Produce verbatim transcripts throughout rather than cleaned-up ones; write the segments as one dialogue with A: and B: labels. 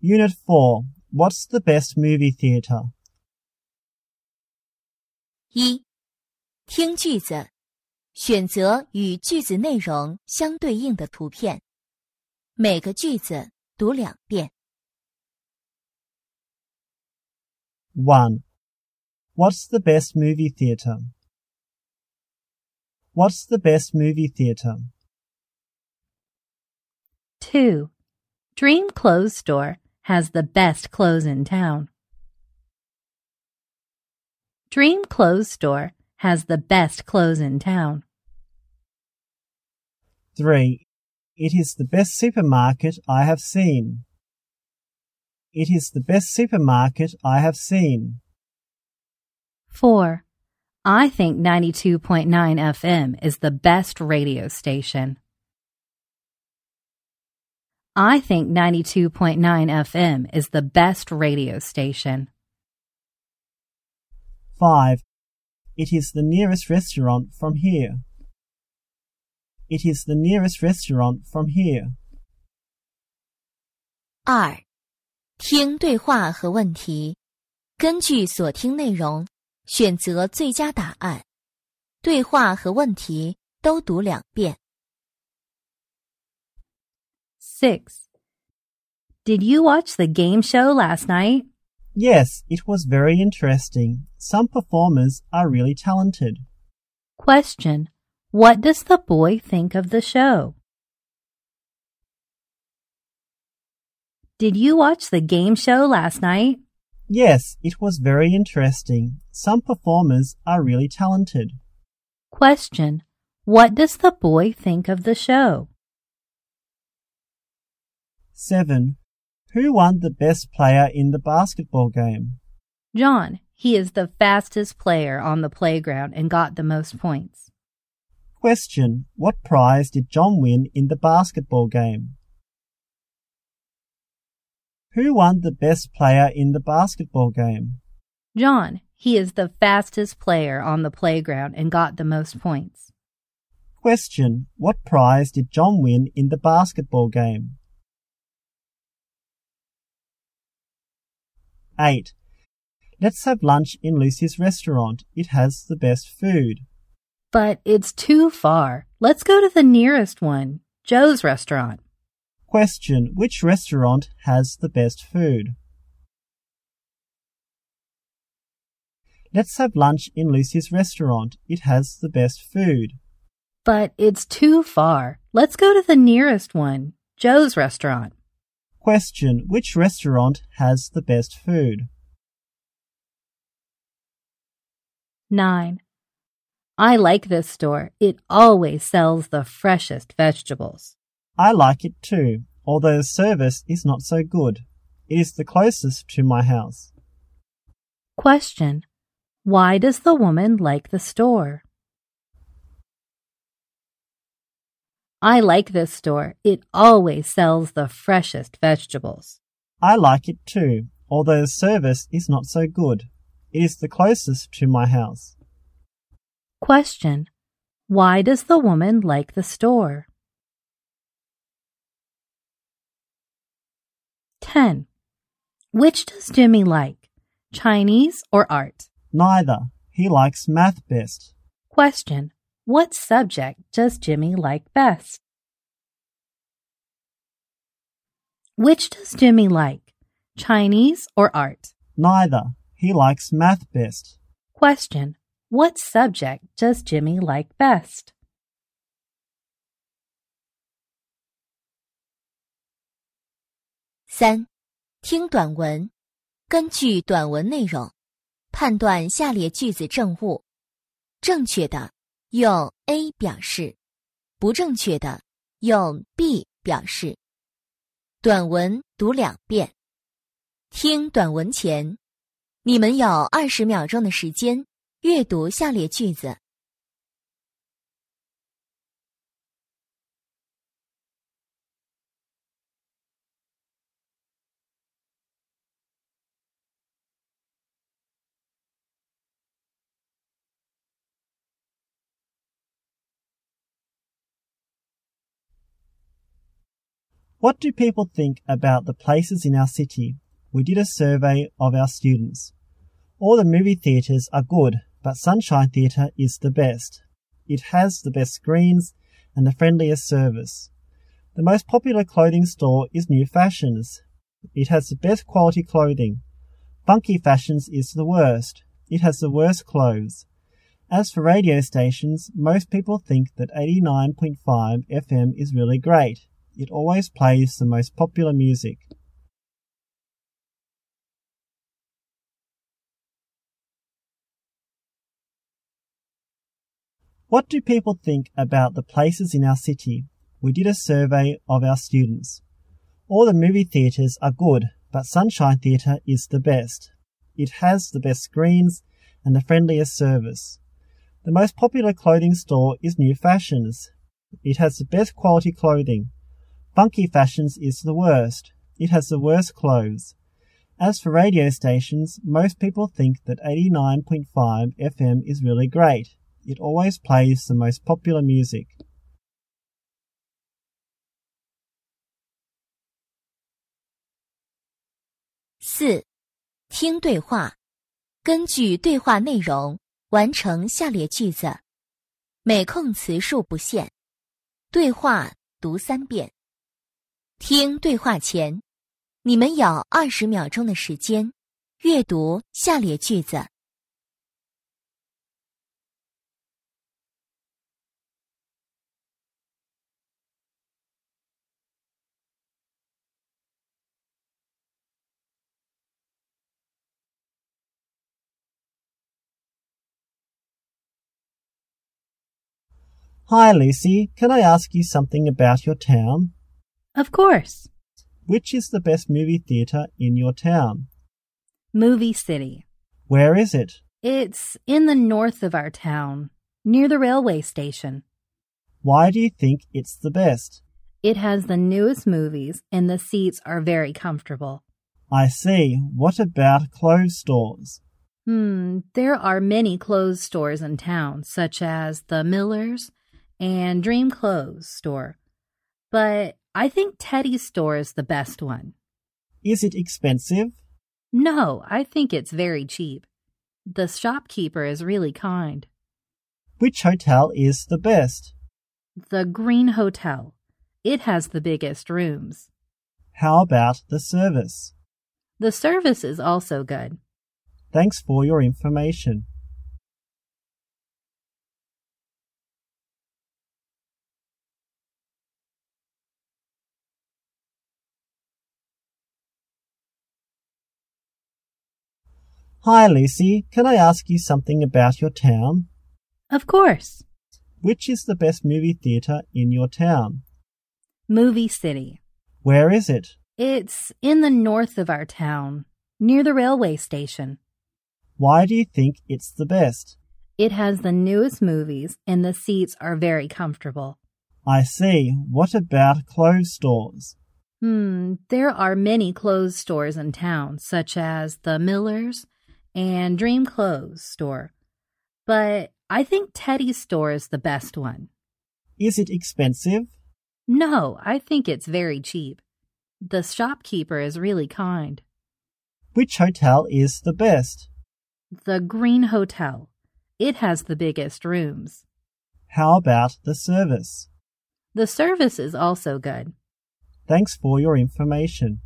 A: Unit four. What's the best movie theatre?
B: 一、听句子，选择与句子内容相对应的图片，每个句子读两遍。
A: one. What's the best movie theatre? What's the best movie theatre?
C: two. Dream Clothes Store has the best clothes in town. Dream Clothes Store has the best clothes in town.
A: three. It is the best supermarket I have seen. It is the best supermarket I have seen.
C: four. I think ninety-two point nine F M is the best radio station. I think ninety-two point nine F M is the best radio station.
A: five. It is the nearest restaurant from here. It is the nearest restaurant from here.
B: 二、听对话和问题，根据所听内容选择最佳答案，对话和问题都读两遍。
C: six. Did you watch the game show last night?
A: Yes, it was very interesting. Some performers are really talented.
C: Question. What does the boy think of the show? Did you watch the game show last night?
A: Yes, it was very interesting. Some performers are really talented.
C: Question. What does the boy think of the show?
A: seven. Who won the best player in the basketball game?
C: John. He is the fastest player on the playground and got the most points.
A: Question. What prize did John win in the basketball game? Who won the best player in the basketball game?
C: John. He is the fastest player on the playground and got the most points.
A: Question. What prize did John win in the basketball game? eight. Let's have lunch in Lucy's restaurant. It has the best food.
C: But it's too far. Let's go to the nearest one, Joe's restaurant.
A: Question. Which restaurant has the best food? Let's have lunch in Lucy's restaurant. It has the best food.
C: But it's too far. Let's go to the nearest one, Joe's restaurant.
A: Question. Which restaurant has the best food?
C: nine. I like this store. It always sells the freshest vegetables.
A: I like it too, although the service is not so good. It is the closest to my house.
C: Question. Why does the woman like the store? I like this store. It always sells the freshest vegetables.
A: I like it too, although the service is not so good. It is the closest to my house.
C: Question. Why does the woman like the store? ten. Which does Jimmy like, Chinese or art?
A: Neither. He likes math best.
C: Question. What subject does Jimmy like best? Which does Jimmy like, Chinese or art?
A: Neither. He likes math best.
C: Question. What subject does Jimmy like best?
B: 三、听短文，根据短文内容，判断下列句子正误。正确的用 A 表示，不正确的用 B 表示。短文读两遍。听短文前，你们有二十秒钟的时间阅读下列句子。
A: What do people think about the places in our city? We did a survey of our students. All the movie theatres are good, but Sunshine Theatre is the best. It has the best screens and the friendliest service. The most popular clothing store is New Fashions. It has the best quality clothing. Funky Fashions is the worst. It has the worst clothes. As for radio stations, most people think that eighty-nine point five F M is really great. It always plays the most popular music. What do people think about the places in our city? We did a survey of our students. All the movie theatres are good, but Sunshine Theatre is the best. It has the best screens and the friendliest service. The most popular clothing store is New Fashions. It has the best quality clothing. Funky Fashions is the worst. It has the worst clothes. As for radio stations, most people think that eighty-nine point five F M is really great. It always plays the most popular music.
B: 四、听对话，根据对话内容完成下列句子，每空词数不限。对话读三遍。听对话前，你们有二十秒钟的时间阅读下列句子。
A: Hi, Lucy. Can I ask you something about your town?
C: Of course.
A: Which is the best movie theatre in your town?
C: Movie City.
A: Where is it?
C: It's in the north of our town, near the railway station.
A: Why do you think it's the best?
C: It has the newest movies and the seats are very comfortable.
A: I see. What about clothes stores?
C: Hmm, there are many clothes stores in town, such as the Miller's and Dream Clothes store. But I think Teddy's store is the best one.
A: Is it expensive?
C: No, I think it's very cheap. The shopkeeper is really kind.
A: Which hotel is the best?
C: The Green Hotel. It has the biggest rooms.
A: How about the service?
C: The service is also good.
A: Thanks for your information. Hi, Lucy. Can I ask you something about your town?
C: Of course.
A: Which is the best movie theatre in your town?
C: Movie City.
A: Where is it?
C: It's in the north of our town, near the railway station.
A: Why do you think it's the best?
C: It has the newest movies and the seats are very comfortable.
A: I see. What about clothes stores?
C: Hmm, there are many clothes stores in town, such as the Miller's and Dream Clothes store. But I think Teddy's store is the best one.
A: Is it expensive?
C: No, I think it's very cheap. The shopkeeper is really kind.
A: Which hotel is the best?
C: The Green Hotel. It has the biggest rooms.
A: How about the service?
C: The service is also good.
A: Thanks for your information.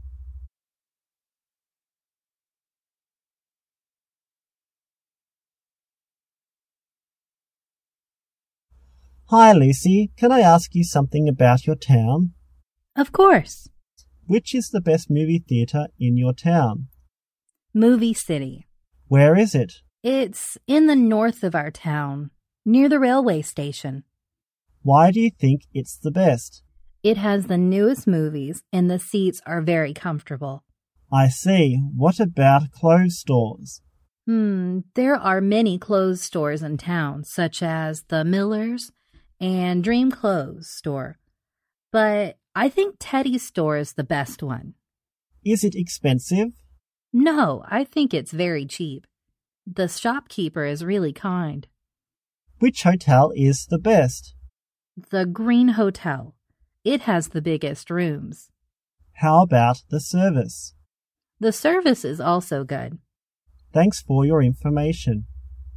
A: Hi, Lucy. Can I ask you something about your town?
C: Of course.
A: Which is the best movie theatre in your town?
C: Movie City.
A: Where is it?
C: It's in the north of our town, near the railway station.
A: Why do you think it's the best?
C: It has the newest movies and the seats are very comfortable.
A: I see. What about clothes stores?
C: Hmm, there are many clothes stores in town, such as the Miller's and Dream Clothes store. But I think Teddy's store is the best one.
A: Is it expensive?
C: No, I think it's very cheap. The shopkeeper is really kind.
A: Which hotel is the best?
C: The Green Hotel. It has the biggest rooms.
A: How about the service?
C: The service is also good.
A: Thanks for your information.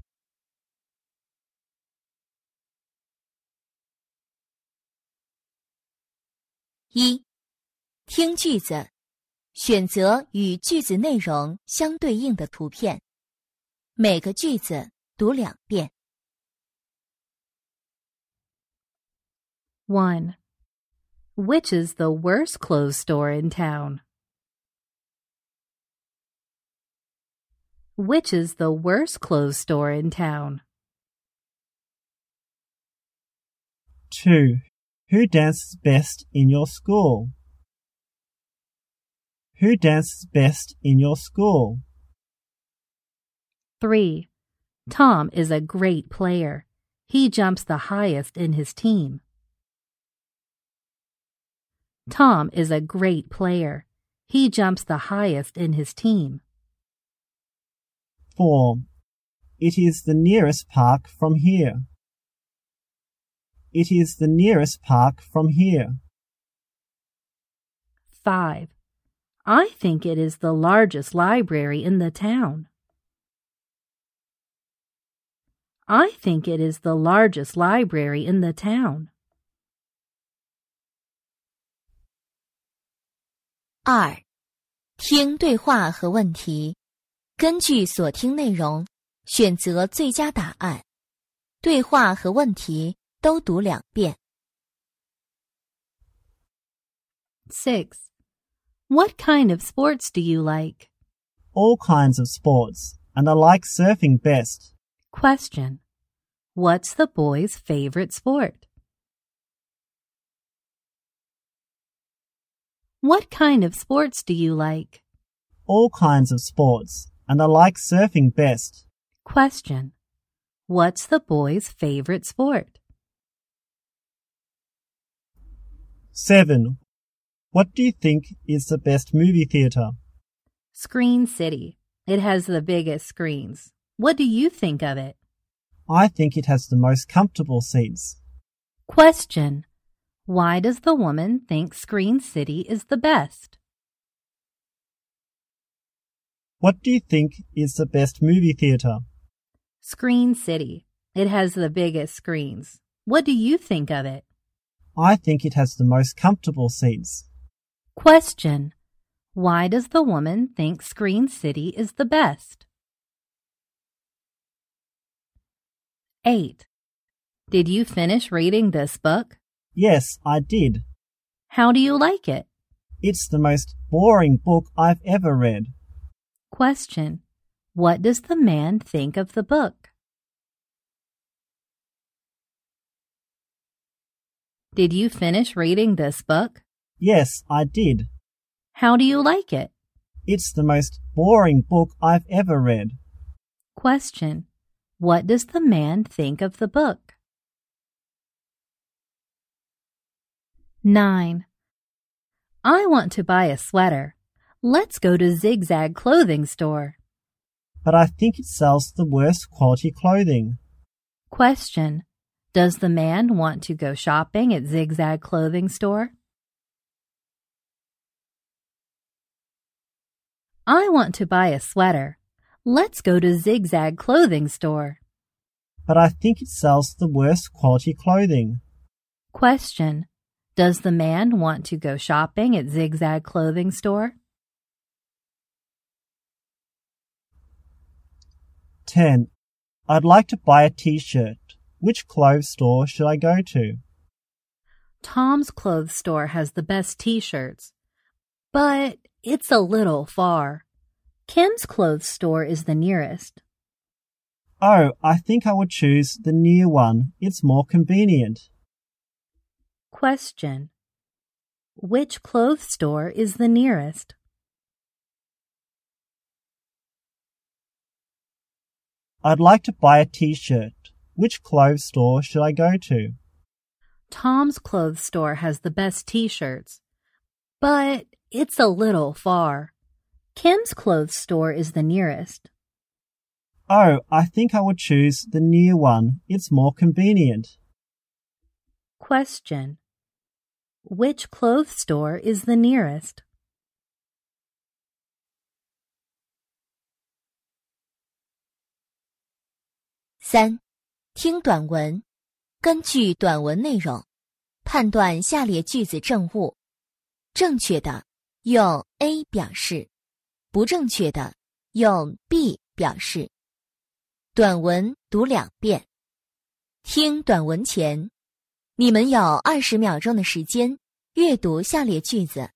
B: 一、听句子，选择与句子内容相对应的图片，每个句子读两遍。
C: one. Which is the worst clothes store in town? Which is the worst clothes store in town?
A: two. Who dances best in your school? Who dances best in your school?
C: three. Tom is a great player. He jumps the highest in his team. Tom is a great player. He jumps the highest in his team.
A: four. It is the nearest park from here. It is the nearest park from here.
C: five. I think it is the largest library in the town. I think it is the largest library in the town.
B: 二、听对话和问题，根据所听内容选择最佳答案。对话和问题都读两遍。
C: six. What kind of sports do you like?
A: All kinds of sports, and I like surfing best.
C: Question. What's the boy's favorite sport? What kind of sports do you like?
A: All kinds of sports, and I like surfing best.
C: Question. What's the boy's favorite sport?
A: seven. What do you think is the best movie theatre?
C: Screen City. It has the biggest screens. What do you think of it?
A: I think it has the most comfortable seats.
C: Question. Why does the woman think Screen City is the best?
A: What do you think is the best movie theatre?
C: Screen City. It has the biggest screens. What do you think of it?
A: I think it has the most comfortable seats.
C: Question. Why does the woman think Screen City is the best? eight. Did you finish reading this book?
A: Yes, I did.
C: How do you like it?
A: It's the most boring book I've ever read.
C: Question. What does the man think of the book? Did you finish reading this book?
A: Yes, I did.
C: How do you like it?
A: It's the most boring book I've ever read.
C: Question. What does the man think of the book? nine. I want to buy a sweater. Let's go to Zigzag Clothing Store.
A: But I think it sells the worst quality clothing.
C: Question. Does the man want to go shopping at Zigzag Clothing Store? I want to buy a sweater. Let's go to Zigzag Clothing Store.
A: But I think it sells the worst quality clothing.
C: Question. Does the man want to go shopping at Zigzag Clothing Store?
A: ten. I'd like to buy a t-shirt. Which clothes store should I go to?
C: Tom's clothes store has the best t-shirts, but it's a little far. Kim's clothes store is the nearest.
A: Oh, I think I would choose the near one. It's more convenient.
C: Question. Which clothes store is the nearest?
A: I'd like to buy a t-shirt. Which clothes store should I go to?
C: Tom's clothes store has the best t-shirts, but it's a little far. Kim's clothes store is the nearest.
A: Oh, I think I would choose the near one. It's more convenient.
C: Question. Which clothes store is the nearest?
B: 三、听短文，根据短文内容，判断下列句子正误。正确的用 A 表示，不正确的用 B 表示。短文读两遍。听短文前，你们有二十秒钟的时间阅读下列句子。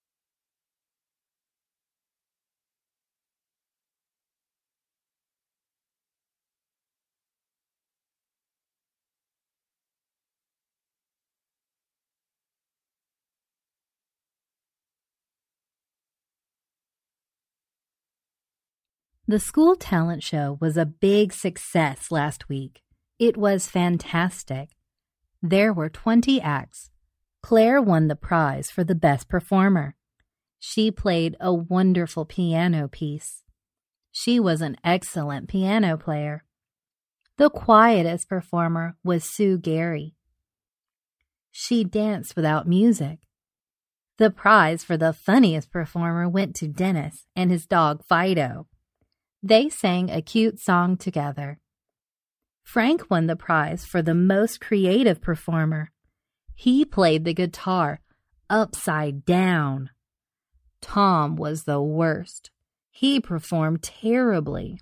C: The school talent show was a big success last week. It was fantastic. There were twenty acts. Claire won the prize for the best performer. She played a wonderful piano piece. She was an excellent piano player. The quietest performer was Sue Gary. She danced without music. The prize for the funniest performer went to Dennis and his dog Fido. They sang a cute song together. Frank won the prize for the most creative performer. He played the guitar upside down. Tom was the worst. He performed terribly.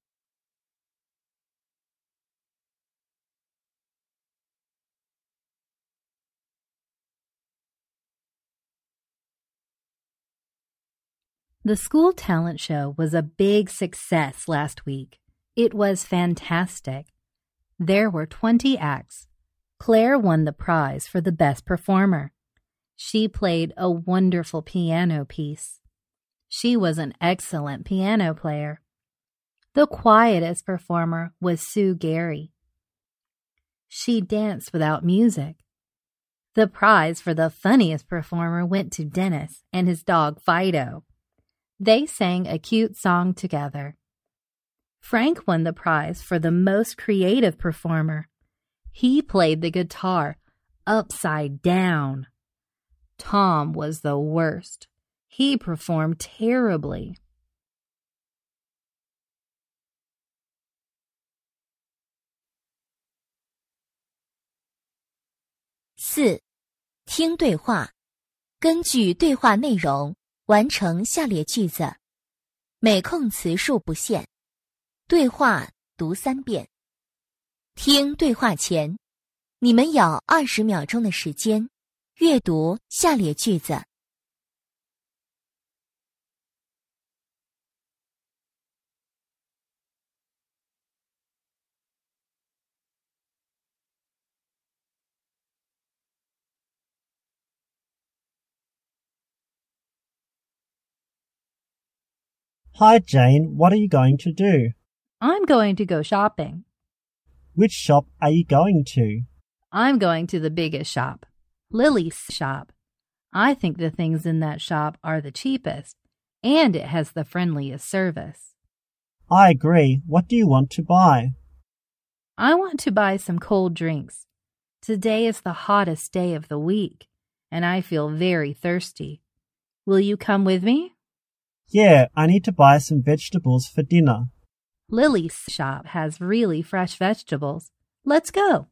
C: The school talent show was a big success last week. It was fantastic. There were twenty acts. Claire won the prize for the best performer. She played a wonderful piano piece. She was an excellent piano player. The quietest performer was Sue Gary. She danced without music. The prize for the funniest performer went to Dennis and his dog Fido. They sang a cute song together. Frank won the prize for the most creative performer. He played the guitar upside down. Tom was the worst. He performed terribly.
B: 四、听对话，根据对话内容完成下列句子，每空词数不限。对话读三遍。听对话前，你们有二十秒钟的时间阅读下列句子。
A: Hi Jane, what are you going to do?
C: I'm going to go shopping.
A: Which shop are you going to?
C: I'm going to the biggest shop, Lily's shop. I think the things in that shop are the cheapest, and it has the friendliest service.
A: I agree. What do you want to buy?
C: I want to buy some cold drinks. Today is the hottest day of the week, and I feel very thirsty. Will you come with me?
A: Yeah, I need to buy some vegetables for dinner.
C: Lily's shop has really fresh vegetables. Let's go.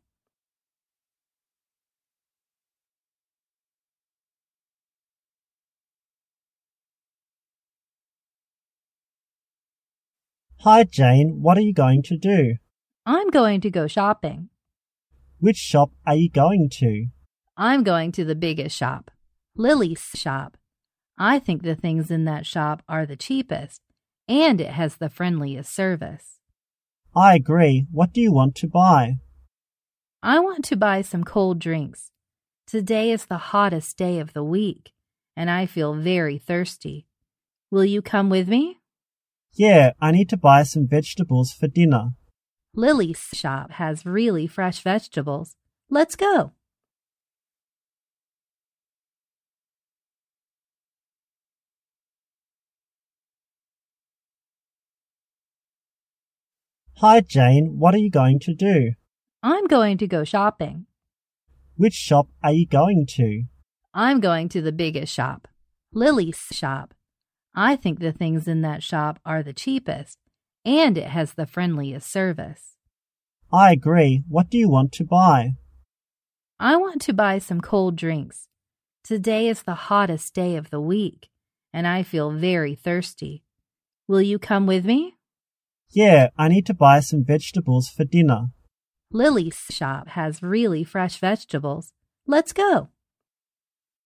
A: Hi Jane, what are you going to do?
C: I'm going to go shopping.
A: Which shop are you going to?
C: I'm going to the biggest shop, Lily's shop. I think the things in that shop are the cheapest, and it has the friendliest service.
A: I agree. What do you want to buy?
C: I want to buy some cold drinks. Today is the hottest day of the week, and I feel very thirsty. Will you come with me?
A: Yeah, I need to buy some vegetables for dinner.
C: Lily's shop has really fresh vegetables. Let's go.
A: Hi Jane, what are you going to do?
C: I'm going to go shopping.
A: Which shop are you going to?
C: I'm going to the biggest shop, Lily's shop. I think the things in that shop are the cheapest, and it has the friendliest service.
A: I agree. What do you want to buy?
C: I want to buy some cold drinks. Today is the hottest day of the week, and I feel very thirsty. Will you come with me?
A: Yeah, I need to buy some vegetables for dinner.
C: Lily's shop has really fresh vegetables. Let's go.